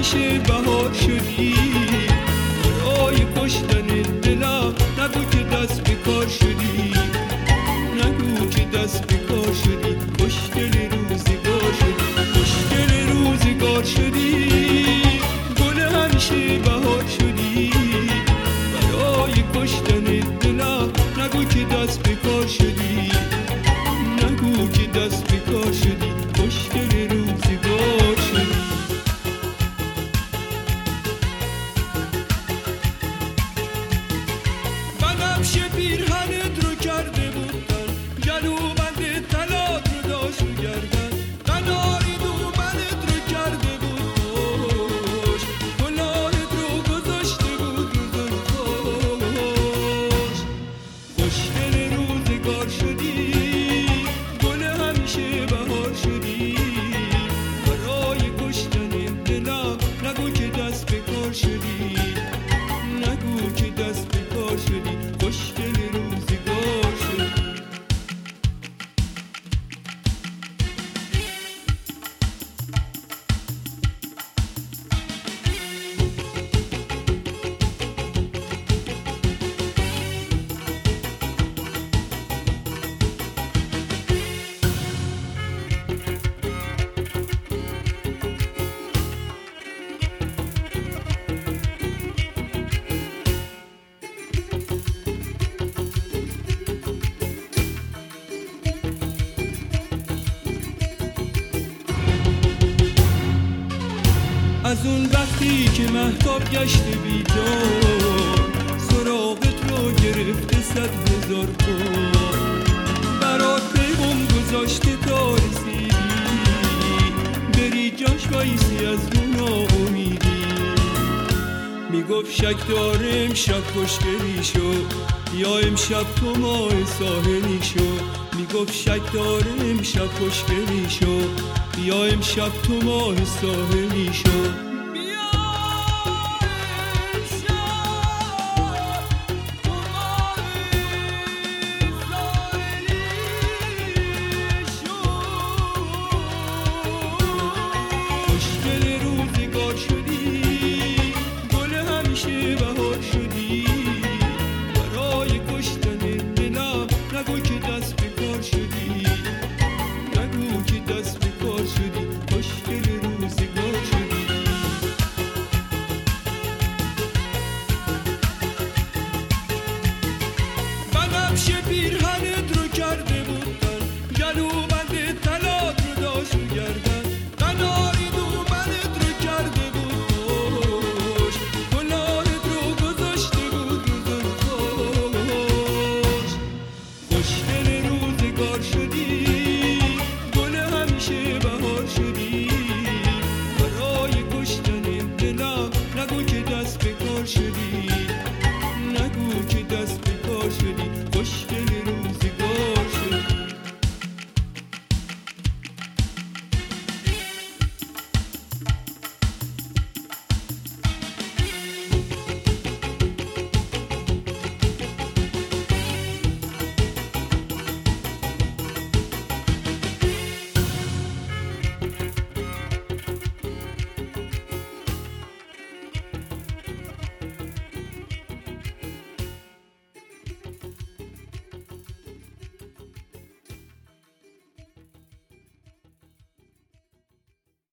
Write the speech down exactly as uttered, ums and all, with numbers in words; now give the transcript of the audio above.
همیشه بهار شدی، برای کشتن دلم نگو که دست به کار شدی، نگو که دست به کار شدی، خوشگل روزگار شدی، خوشگل روزگار شدی، گل همیشه بهار شدی، برای کشتن دلم نگو که دست به کار شدی، نگو که دست به کار شدی، خوشگل روزگار شدی. بنفشه پیرهنت رو کرده بودن، گلو بند طلات رو داشت رو گردن، قناری دومنت رو کرده بود خوش، گلارت رو گذاشته بود رو زلفاش، خوشگل روزگار شدی، گل همیشه بهار شدی، برای کشتن دلم نگو که دست به کار شدی، نگو که دست به کار شدی، خوشگل روزگار شدی. از اون وقتی که مهتاب گشته بیدار، سراغت رو گرفته صد هزار بار، برات پیغام گذاشته تا رسیدی، بری جاش بایستی از اون امیدی، میگفت شک داره امشب خوشگلی شو، یا امشب تو ماه ساحلی شو، میگفت شک داره امشب خوشگلی شو، یا امشب تو ماه ساحلی شو،